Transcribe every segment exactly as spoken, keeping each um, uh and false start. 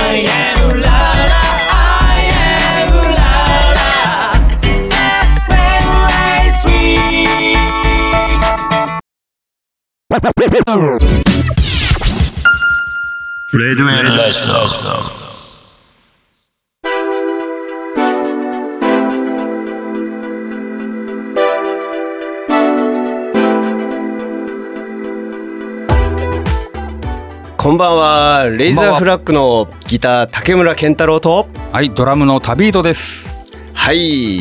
I am la la I am la la エフエム エースレデュエルラジオ。 こんばんは。レイザーフラッグのギター竹村健太郎と、 はい、ドラムの旅人です。 はい、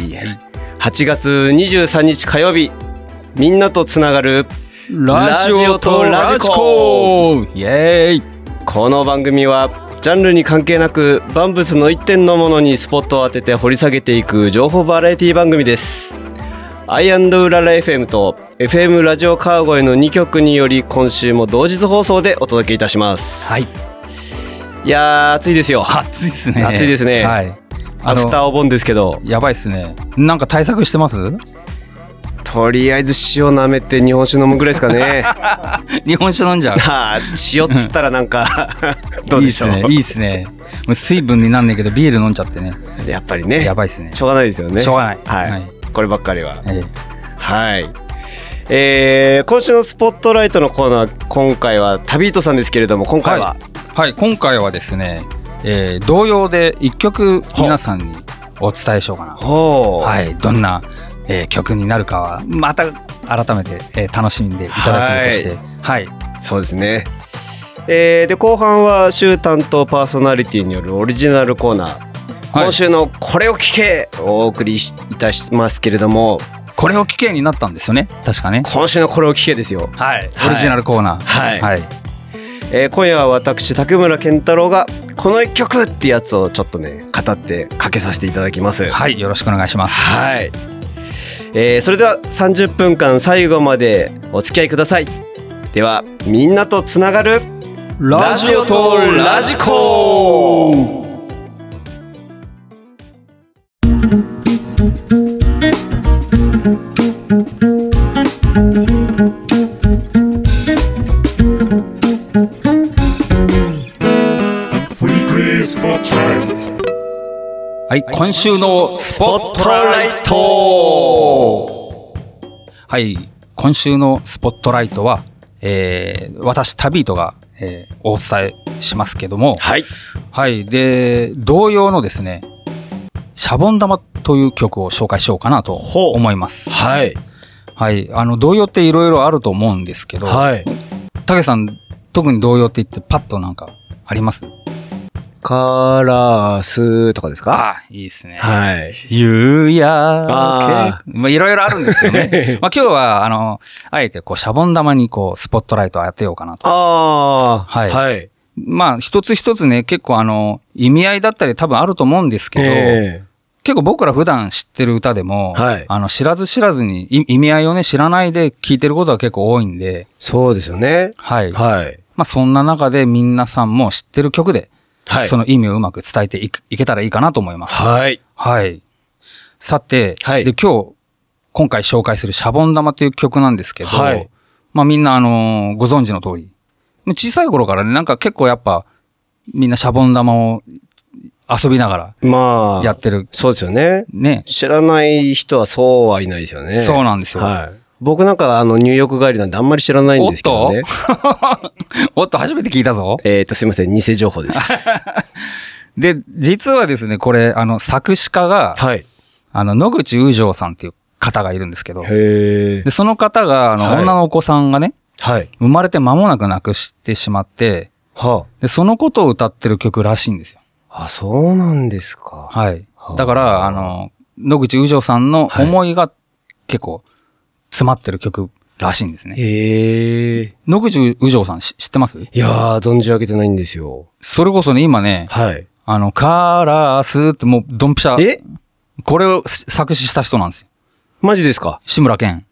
はちがつにじゅうさんにち火曜日、みんなとつながるラジオとラジコ、イエーイ。 この番組はジャンルに関係なく万物の一点のものにスポットを当てて掘り下げていく情報バラエティ番組です。アイアンドウララ エフエム と エフエム ラジオ川越のにきょくにより今週も同日放送でお届けいたします。 はい。 いやー暑いですよ。 暑いですね。 暑いですね。はい。アフターお盆ですけど。 やばいですね。なんか対策してます？ とりあえず塩舐めて日本酒飲むぐらいですかね。 日本酒飲んじゃう。 あ塩っつったらなんかどうでしょう。 いいですね。いいですね。もう水分になんねんけどビール飲んじゃってね。 やっぱりね。 やばいですね。 しょうがないですよね。 しょうがない。 はい。はい、こればっかりは。 ええ、 はい。えー、今週のスポットライトのコーナー、今回は旅人さんですけれども、今回は、はい、 はい、今回はですね、えー、童謡で一曲皆さんにお伝えしようかな。はい、どんな、えー、曲になるかはまた改めて、えー、楽しんでいただくとして、はい、はい、そうですね。えー、で後半は週担当パーソナリティによるオリジナルコーナー、はい、今週のこれを聞けをお送りいたしますけれども、これを聞けになったんですよね、確かね。今週のこれを聞けですよ。はい、オリジナルコーナー。はい。はい、えー、今夜は私竹村健太郎がこの一曲ってやつをちょっとね語ってかけさせていただきます。はい、よろしくお願いします。はい。えー、それではさんじゅっぷんかん最後までお付き合いください。ではみんなとつながるラジオとラジコ。はい、今週のスポットライト。はい、今週のスポットライトは、えー、私旅人が、えー、お伝えしますけども、はい、はい、で童謡のですね、シャボン玉という曲を紹介しようかなと思います。はい、はい、あの童謡っていろいろあると思うんですけど、はい、竹さん特に童謡って言ってパッとなんかあります？カラスとかですか？あ、いいですね。はい。夕焼け。まあ、いろいろあるんですけどね。まあ、今日は、あの、あえて、こう、シャボン玉に、こう、スポットライトを当てようかなと。ああ。はい。はい。まあ、一つ一つね、結構、あの、意味合いだったり多分あると思うんですけど、えー、結構僕ら普段知ってる歌でも、はい、あの、知らず知らずに意味合いをね、知らないで聴いてることが結構多いんで。そうですよね。はい。はい。まあ、そんな中で皆さんも知ってる曲で、はい、その意味をうまく伝えてい, いけたらいいかなと思います。はい。はい。さて、はい、で今日、今回紹介するシャボン玉という曲なんですけど、はい、まあみんなあのー、ご存知の通り、小さい頃からね、なんか結構やっぱ、みんなシャボン玉を遊びながら、まあ、やってる、まあ。そうですよね。ね。知らない人はそうはいないですよね。そうなんですよ。はい。僕なんかあのニューヨーク帰りなんであんまり知らないんですけどね。おっとおっと初めて聞いたぞ。えっとすいません、偽情報です。で、実はですね、これあの作詞家が、はい、あの野口雨情さんっていう方がいるんですけど、へでその方があの、はい、女のお子さんがね、はい、生まれて間もなく亡くしてしまって、はあ、でそのことを歌ってる曲らしいんですよ。あ、そうなんですか。はい。だからあの野口雨情さんの思いが結構詰まってる曲らしいんですね。へえ。野口雨情さん知ってます？いやー、存じ上げてないんですよ。それこそね、今ね、はい。あの、カラスってもうドンピシャ。え？これを作詞した人なんですよ。マジですか？志村けん。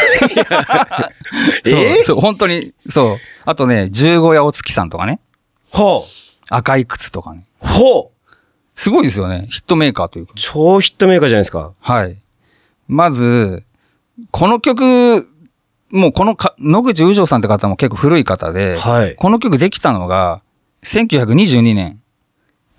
そう、そう、本当に、そう。あとね、十五夜お月さんとかね。ほう。赤い靴とかね。ほう。すごいですよね。ヒットメーカーというか。超ヒットメーカーじゃないですか。はい。まず、この曲、もうこのか野口雨情さんって方も結構古い方で、はい、この曲できたのがせんきゅうひゃくにじゅうにねん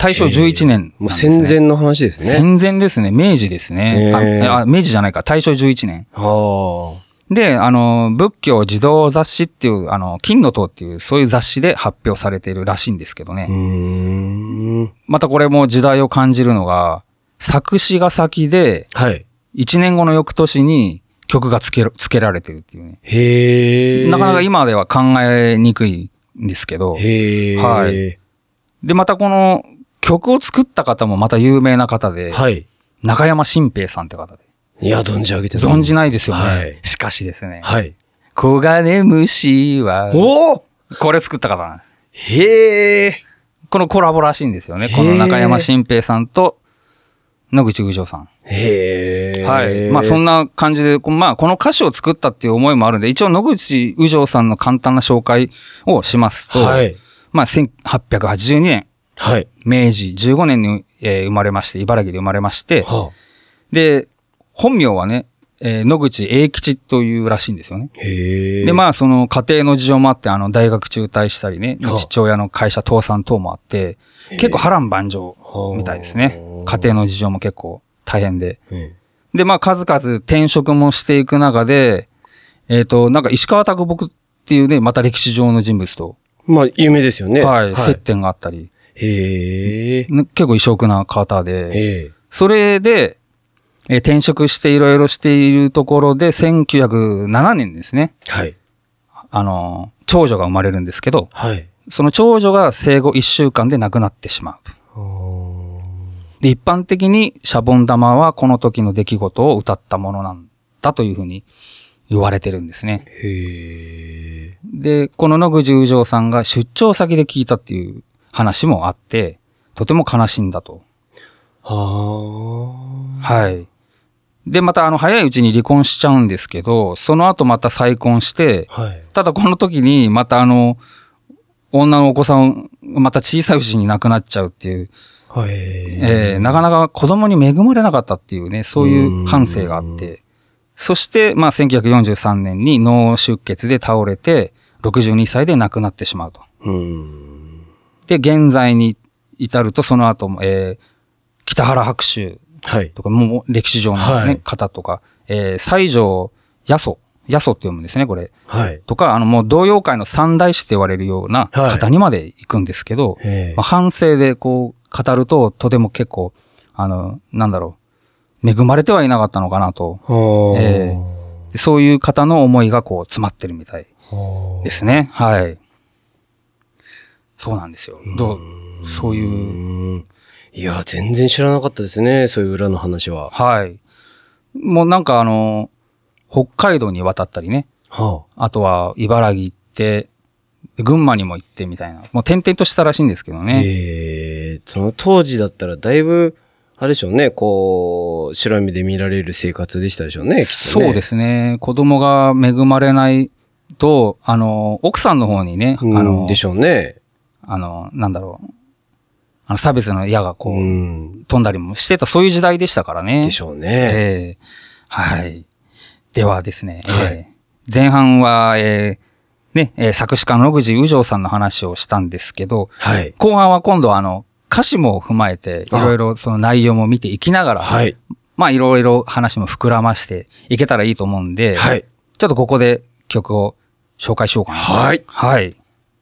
大正じゅういちねんなんですね。 もう戦前の話ですね。 戦前ですね。明治ですね。あ、あ明治じゃないか。大正じゅういちねん。 はあ。 で、あの、仏教児童雑誌っていう、あの、金の塔っていう、そういう雑誌で発表されているらしいんですけどね。 うーん。 またこれも時代を感じるのが、作詞が先で、 はい。 いちねんごの翌年に曲がつける、つけられてるっていうね。 へえ。 なかなか今では考えにくいんですけど。 へえ。 はい。で、またこの曲を作った方もまた有名な方で、 はい。 中山新平さんって方で。 いや、存じ上げて存じないですよね。 はい。 しかしですね。 はい。 黄金虫は、 おおこれ作った方なんです。 へえ。 このコラボらしいんですよね。この中山新平さんと野口宇城さん。 へえ。 はい。まあそんな感じで、まあこの歌詞を作ったっていう思いもあるんで、一応野口宇城さんの簡単な紹介をしますと、 はい。 まあせんはっぴゃくはちじゅうにねん、 はい。 明治じゅうごねんに、えー生まれまして、茨城で生まれまして、 はで、本名はね、えー野口英吉というらしいんですよね。 あ、へえ。 で、まあその家庭の事情もあって、あの大学中退したりね、 はあ父親の会社倒産等もあって、結構波乱万丈みたいですね。家庭の事情も結構大変で。 えで、まあ数々転職もしていく中で、えっと、なんか石川啄木っていうね、また歴史上の人物と、 まあ、有名ですよね。 はい、接点があったり、 へえ。 ね結構異色な方で、 ええ。 それで、えー転職していろいろしているところで、せんきゅうひゃくななねんですね。 はい。 あの、長女が生まれるんですけど、 はい。 その長女が生後いっしゅうかんで亡くなってしまう。で、一般的にシャボン玉はこの時の出来事を歌ったものなんだというふうに言われてるんですね。 へえ。 で、この野口宇城さんが出張先で聞いたっていう話もあって、とても悲しんだと。 はあ。 はい。で、またあの早いうちに離婚しちゃうんですけど、その後また再婚して、 はい。 ただこの時にまたあの、女のお子さん、また小さいうちに亡くなっちゃうっていう、 はい。 えーなかなか子供に恵まれなかったっていうね、そういう反省があって、そして、まあ、せんきゅうひゃくよんじゅうさんねんに脳出血で倒れて、ろくじゅうにさいで亡くなってしまうと。 うん。 で、現在に至ると、その後も、えー北原白秋はい。 とか、もう歴史上の、ねはい方とか、えー西条八十、八十って読むんですね、これ。 はい。 とか、あの、もう童謡界の三大師って言われるような方にまで行くんですけど、 へえまあ、反省でこう、語ると、とても結構、あの、なんだろう、恵まれてはいなかったのかなと、 はあ。 えでそういう方の思いがこう、詰まってるみたいはあですね。はい。そうなんですよ。どう、そういう、 うんいや、全然知らなかったですね。そういう裏の話は。 はい。もうなんかあの、北海道に渡ったりね、 はあとは茨城行って、群馬にも行ってみたいな、もう転々としたらしいんですけどあ。 ね。 ええその当時だったらだいぶ、あれでしょうね、こう、白い目で見られる生活でしたでしょうね。きっとねそうですね。子供が恵まれないと、あの、奥さんの方にね、 うんあの、 でしょうね。 あの、なんだろう。あの、差別の矢がこう、 うん。 飛んだりもしてた、そういう時代でしたからね。 でしょうね。 ええはい。ではですね、 はいえー前半は、えーね、えー作詞家の野口宇城さんの話をしたんですけど、 はい。 後半は今度はあの、歌詞も踏まえて、いろいろその内容も見ていきながら、 はい。 まあいろいろ話も膨らましていけたらいいと思うんで、 はい。 ちょっとここで曲を紹介しようかなと。 はい。 はい。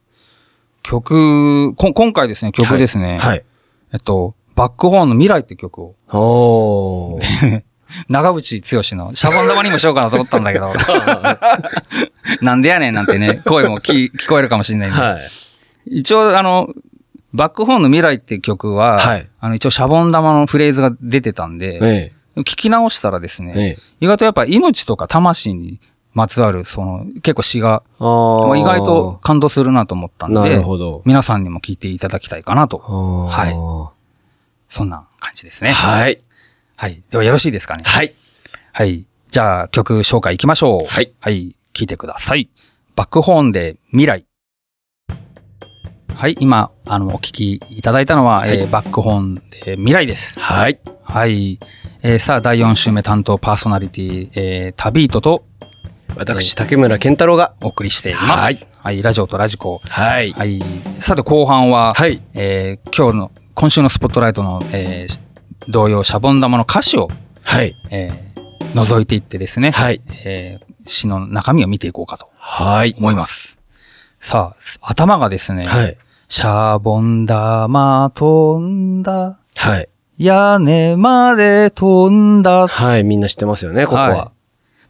曲、こ今回ですね、曲ですね。 はい。 えっと、バックホーンの未来って曲を、 おー。 長渕剛のシャボン玉にもしようかなと思ったんだけど、なんでやねんなんてね、声も聞聞こえるかもしれないんで。 はい。 一応、あの、バックホーンの未来って曲は、 はいあの、一応シャボン玉のフレーズが出てたんで、 え聞き直したらですね、 え。ええ。 意外とやっぱ命とか魂にまつわる、その、結構詩が、 あーまあ意外と感動するなと思ったんで、 なるほど。 皆さんにも聞いていただきたいかなと。はいはそんな感じですね。 はい。 はい。ではよろしいですかね。 はい。 はい。じゃあ曲紹介いきましょう。 はい。 はい。聞いてください。バックホーンで未来。はい。今、あの、お聞きいただいたのは、 はいえーバックホーンで未来です。 はい。 はい。えーさあ、だいよん週目担当パーソナリティ、えー、タビートと私、竹村健太郎が。 お送りしています。 はい。 はい。ラジオとラジコ。 はい。 はい。さて、後半は、 はい。 えー今日の、 今週のスポットライトの、えー、童謡シャボン玉の歌詞を、 はい。 えー、覗いていってですね、 はい。 えー、詩の中身を見ていこうかとはい。 思います。さあ、頭がですね、 はい。 シャボン玉飛んだ、 はい。 屋根まで飛んだ。 はい。みんな知ってますよね、ここは。 はい、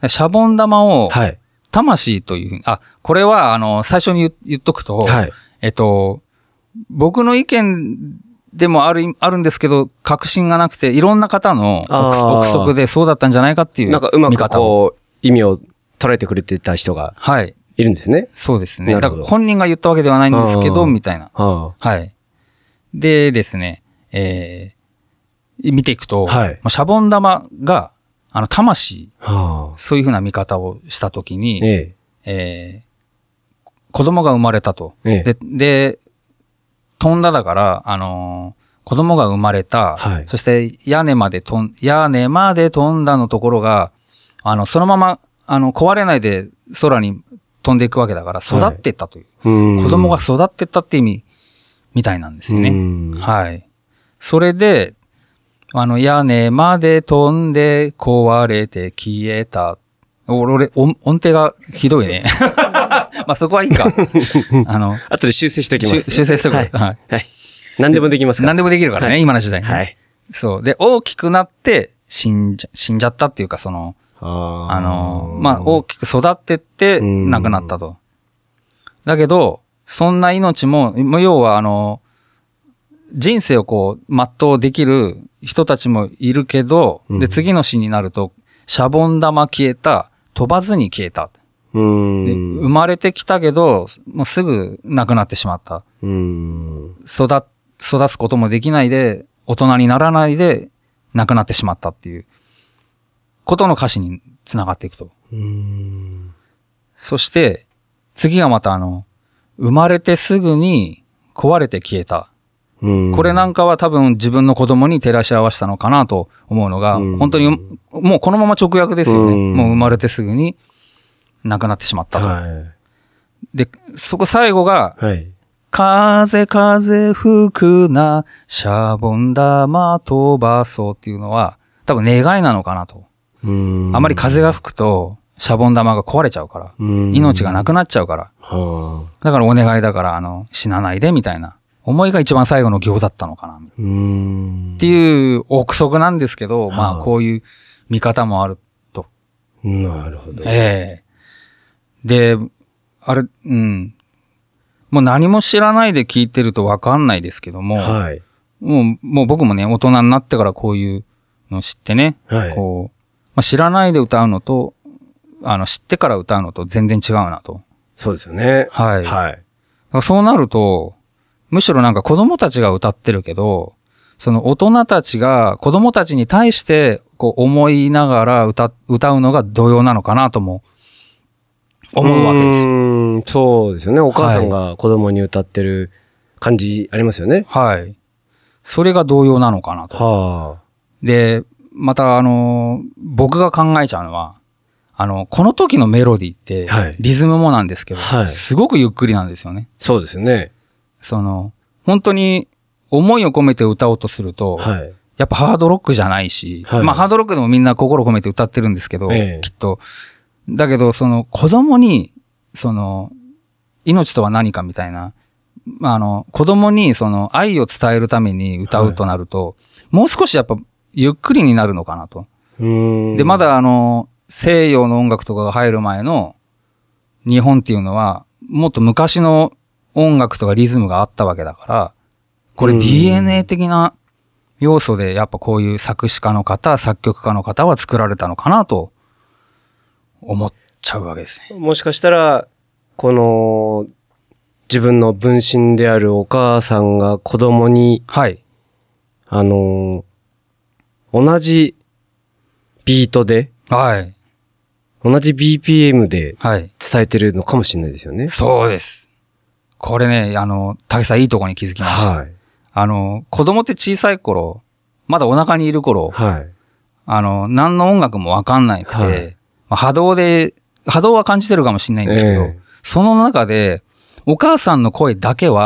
シャボン玉を、 はい。 魂というふうに、あ、これは、あの、最初に 言, 言っとくと、 はい。 えっと、僕の意見でもある、あるんですけど、確信がなくて、いろんな方の憶憶測でそうだったんじゃないかっていう見方を。 なんかうまくこう、意味を捉えてくれてた人が。 はい。 いるんですね。 そうですね。 なるほど。 だから本人が言ったわけではないんですけど、みたいな。 ははい。でですね、えー、見ていくと、 はい。 まあ、シャボン玉が、あの、魂、 はあ、 そういうふうな見方をしたときに、 えええー、子供が生まれたと。 ええ、 で、で、飛んだだから、あのー、子供が生まれた、 はい、 そして屋根まで飛ん、屋根まで飛んだのところが、あの、そのまま、あの、壊れないで空に飛んでいくわけだから、育っていったという。はい、子供が育っていったって意味、みたいなんですよね。はい。それで、あの、屋根まで飛んで壊れて消えた。俺、音程がひどいね。まあそこはいいか。あの、 後で修正しておきます。 修正しておく。はい。 はい。はい、何でもできますから。 何でもできるからね、はい、今の時代に。 はい。 そう。で、大きくなって死んじゃ、死んじゃったっていうか、その、あ, あの、まあ大きく育ってって亡くなったと。だけど、そんな命も、要はあの、人生をこう、全うできる人たちもいるけど、うん、で、次の詩になると、シャボン玉消えた、飛ばずに消えた。 うんで生まれてきたけど、もうすぐ亡くなってしまった。 うん育、育つこともできないで、大人にならないで、亡くなってしまったっていう、ことの歌詞に繋がっていくと。 うんそして、次がまたあの、生まれてすぐに壊れて消えた。これなんかは多分自分の子供に照らし合わせたのかなと思うのが、本当にもうこのまま直訳ですよね。もう生まれてすぐに亡くなってしまったと。はい、で、そこ最後が、はい、風風吹くな、シャボン玉飛ばそうっていうのは多分願いなのかなと。あまり風が吹くとシャボン玉が壊れちゃうから、命がなくなっちゃうから。だからお願いだから、あの、死なないでみたいな。思いが一番最後の行だったのかな。うーんっていう憶測なんですけど、はあ、まあこういう見方もあると。 なるほど。 ええー、で、あれ、うん。もう何も知らないで聞いてるとわかんないですけども、はい、もう、もう僕もね、大人になってからこういうのを知ってね、はい、こう、まあ、知らないで歌うのと、あの、知ってから歌うのと全然違うなと。 そうですよね。 はい。 はい。 そうなると、むしろなんか子供たちが歌ってるけど、その大人たちが子供たちに対してこう思いながら歌、歌うのが童謡なのかなとも思うわけですよ。 うーん、そうですよね。お母さんが子供に歌ってる感じありますよね。 はい。それが童謡なのかなと。はあ、で、またあの、僕が考えちゃうのは、あの、この時のメロディーって、はい、リズムもなんですけど、はい、すごくゆっくりなんですよね。 そうですよね。 その、本当に思いを込めて歌おうとすると、はい、やっぱハードロックじゃないし、はい、まあハードロックでもみんな心込めて歌ってるんですけど、ええ、きっと。だけど、その子供に、その、命とは何かみたいな、あの、子供にその愛を伝えるために歌うとなると、はい、もう少しやっぱゆっくりになるのかなと。 うーんで、まだあの、西洋の音楽とかが入る前の日本っていうのは、もっと昔の音楽とかリズムがあったわけだから、これ ディーエヌエー 的な要素でやっぱこういう作詞家の方、作曲家の方は作られたのかなと思っちゃうわけですね。 もしかしたら、この自分の分身であるお母さんが子供に、 はい。 あの、同じビートで、 はい。 同じ ビーピーエム で伝えてるのかもしれないですよね。はい、 そうです。これね、あの、竹さんいいとこに気づきました。はい。あの、子供って小さい頃、まだお腹にいる頃、はい。あの、何の音楽もわかんなくて、はい、まあ、波動で、波動は感じてるかもしれないんですけど、えー、その中で、お母さんの声だけは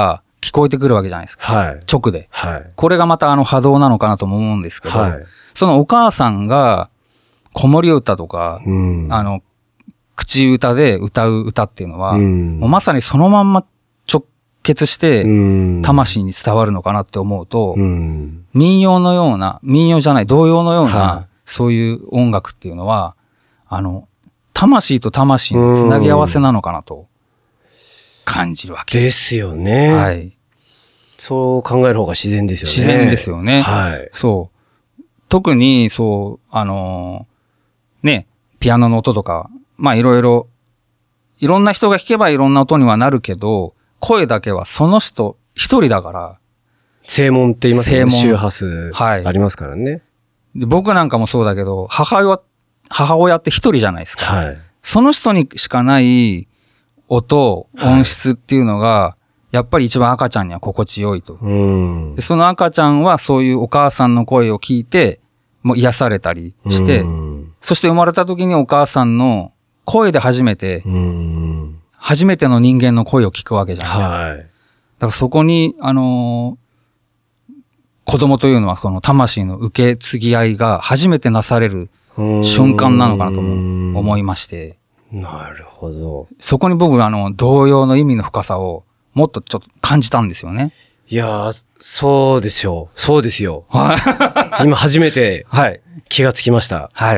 聞こえてくるわけじゃないですか。 はい。 直で。 はい。 これがまたあの波動なのかなとも思うんですけど、 はい。 そのお母さんが子守歌とか、 うん。 あの、口歌で歌う歌っていうのは、 うん、 もうまさにそのまんま直結して、 うん、 魂に伝わるのかなって思うと、 うん、 民謡のような、民謡じゃない、童謡のような、 はい、 そういう音楽っていうのは、あの、魂と魂のつなぎ合わせなのかなと感じるわけです。 ですよね。 はい。 そう考える方が自然ですよね。 自然ですよね。 はい。 そう。特に、そう、あのー、ね、ピアノの音とか、まあいろいろ、いろんな人が弾けばいろんな音にはなるけど、声だけはその人一人だから。 声門って言いますよね。周波数。 はい。 ありますからね。 で僕なんかもそうだけど、母親、母親って一人じゃないですか。 はい。 その人にしかない音、音質っていうのが、はい、やっぱり一番赤ちゃんには心地よいと。 うん。 でその赤ちゃんはそういうお母さんの声を聞いて、もう癒されたりして、うん、そして生まれた時にお母さんの声で初めて、うん、初めての人間の声を聞くわけじゃないですか。はい、だからそこに、あのー、子供というのはその魂の受け継ぎ合いが初めてなされる瞬間なのかなとも思いまして。 なるほど。 そこに僕はあの、童謡の意味の深さをもっとちょっと感じたんですよね。 いやー、そうですよ。そうですよ。今初めて気がつきました。 はい。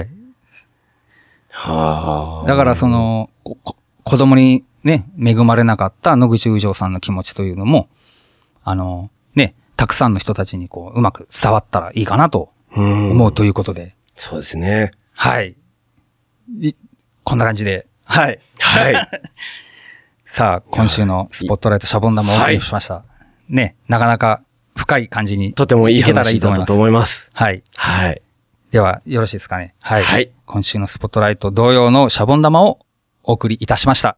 はあ。 だからその、子供にね、恵まれなかった野口宇城さんの気持ちというのも、あの、ね、たくさんの人たちにこう、うまく伝わったらいいかなと思うということで。 そうですね。 はい。こんな感じで。はい。 はい。 さあ、今週のスポットライトシャボン玉をお送りしました。はい、ね、なかなか深い感じに。 とてもいい話だったと思います。 はい。 はい。 では、よろしいですかね。はい。 はい。 今週のスポットライト同様のシャボン玉をお送りいたしました。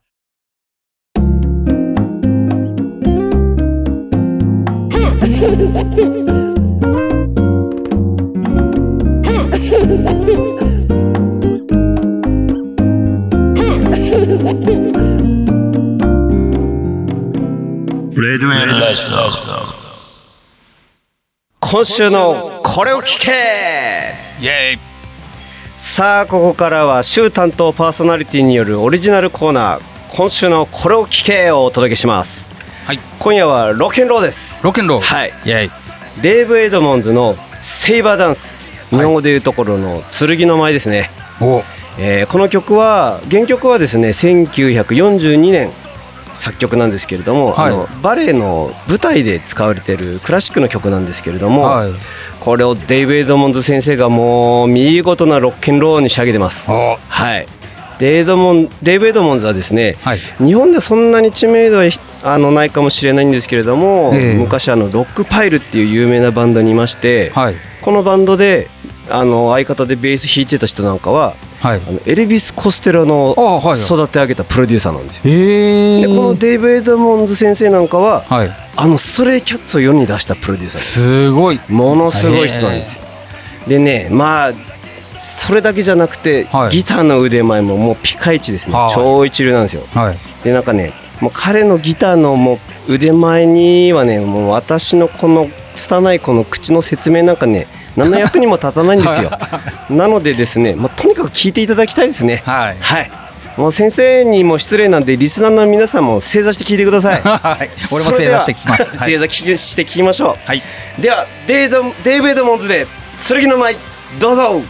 レデュエルラジオ。 今週のこれを聞けイェーイ。 さあ、ここからは週担当パーソナリティによるオリジナルコーナー、今週のこれを聞けをお届けします。 はい。 今夜はロケンローです。 ロケンロー。 はい。 イェイ。 デーブ・エドモンズのセイバーダンス。日本語でいうところの剣の舞ですね。 お、 えー、この曲は原曲はですねせんきゅうひゃくよんじゅうにねん作曲なんですけれども、はい、あのバレエの舞台で使われているクラシックの曲なんですけれども、はい、これをデイブ・エドモンズ先生がもう見事なロッケンロールに仕上げてます。はい。デイドモンデイブ・エドモンズはですね、はい、日本でそんなに知名度はあのないかもしれないんですけれども、えー、昔あのロックパイルっていう有名なバンドにいまして、はい、このバンドであの相方でベース弾いてた人なんかは、はい、あのエルビス・コステロの育て上げたプロデューサーなんですよ。でこのデイブ・エドモンズ先生なんかは、はい、あのストレイキャッツを世に出したプロデューサーです。 すごいものすごい人なんですよ。でね、まあそれだけじゃなくて、はい、ギターの腕前ももうピカイチですね。超一流なんですよ。はい、でなんかね、もう彼のギターのもう腕前にはね、もう私のこの拙いこの口の説明なんかね、何の役にも立たないんですよ。なのでですね、まあ、とにかく聞いていただきたいですね。はい、はい、もう先生にも失礼なんでリスナーの皆さんも正座して聞いてください。はい、 俺も正座して聞きます。 正座して聞きましょう。 はい、 ではデイドデイブ・エドモンズで剣の舞、どうぞ。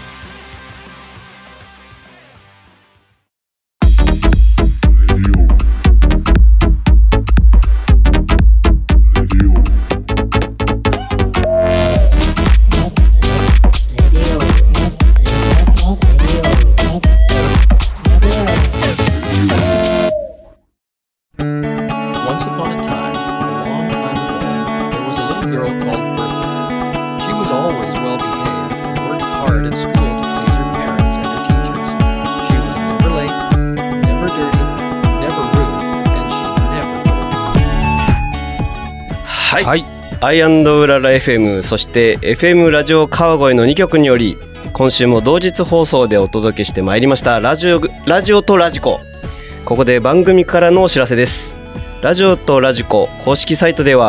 はい、アイ&ウララ エフエム そして エフエム ラジオ川越のにきょくにより今週も同日放送でお届けしてまいりましたラジオ、ラジオとラジコ。ここで番組からのお知らせです。ラジオとラジコ公式サイトでは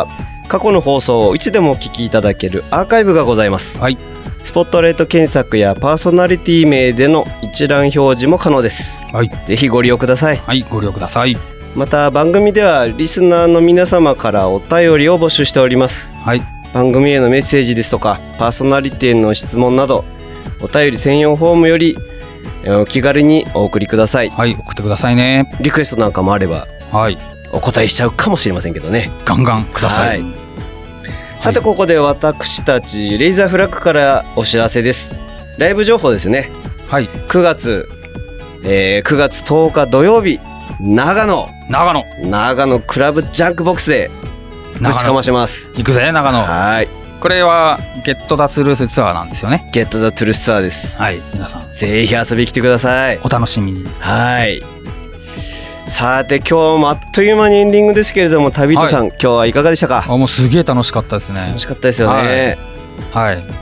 過去の放送をいつでもお聞きいただけるアーカイブがございます。 はい。 スポットライト検索やパーソナリティ名での一覧表示も可能です。 はい。 ぜひご利用ください。 はい、ご利用ください。 また番組ではリスナーの皆様からお便りを募集しております。 はい。 番組へのメッセージですとかパーソナリティへの質問などお便り専用フォームよりお気軽にお送りください。 はい、送ってくださいね。 リクエストなんかもあればはい。 お答えしちゃうかもしれませんけどね。 ガンガンください。 はい、さてここで私たちレイザーフラッグからお知らせです。ライブ情報ですね。 はい。 くがつ、えー、くがつとおか土曜日長野長野長野クラブジャンクボックスでぶちかまします。 行くぜ長野。 はい。 これはゲットダツルースツアーなんですよね。 ゲットザトゥルスツアーです。 はい。皆さんぜひ遊びに来てください。 お楽しみに。 はい。さて今日もあっという間にエンディングですけれども、旅人さん、はい、今日はいかがでしたか？ あ、もうすげえ楽しかったですね。 楽しかったですよね。 はい。はい、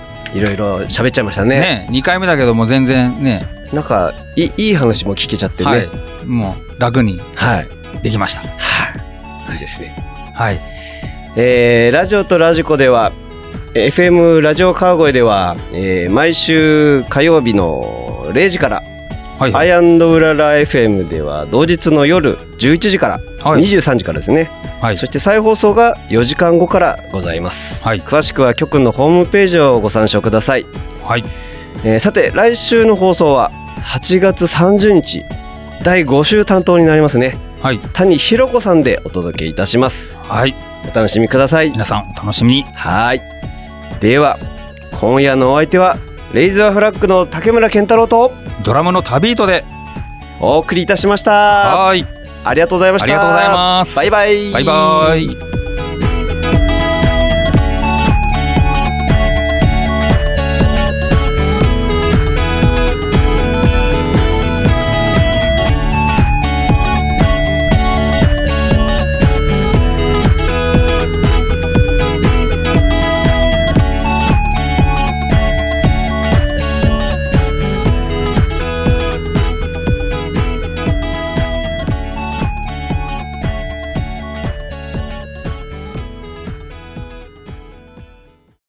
いろいろ喋っちゃいましたね。 ね、にかいめだけども全然ね。 なんかいいいい話も聞けちゃってね。 はい、もう楽にできました。 はい。いいですね。 はい。 えー、ラジオとラジコでは エフエム ラジオ川越では、えー、毎週火曜日のれいじから、はいはい、アイアンドウララ エフエム では同日の夜じゅういちじから、はい、にじゅうさんじからですね、はい、そして再放送がよじかんごからございます、はい、詳しくは局のホームページをご参照ください、はい。えー、さて来週の放送ははちがつさんじゅうにちだいご週担当になりますね、はい、谷ひろ子さんでお届けいたします。はい、お楽しみください。 皆さんお楽しみに。はい。 では今夜のお相手はレイザーフラッグの竹村健太郎とドラムの旅人でお送りいたしました。 はい。 ありがとうございました。 ありがとうございます。 バイバイ。 バイバイ。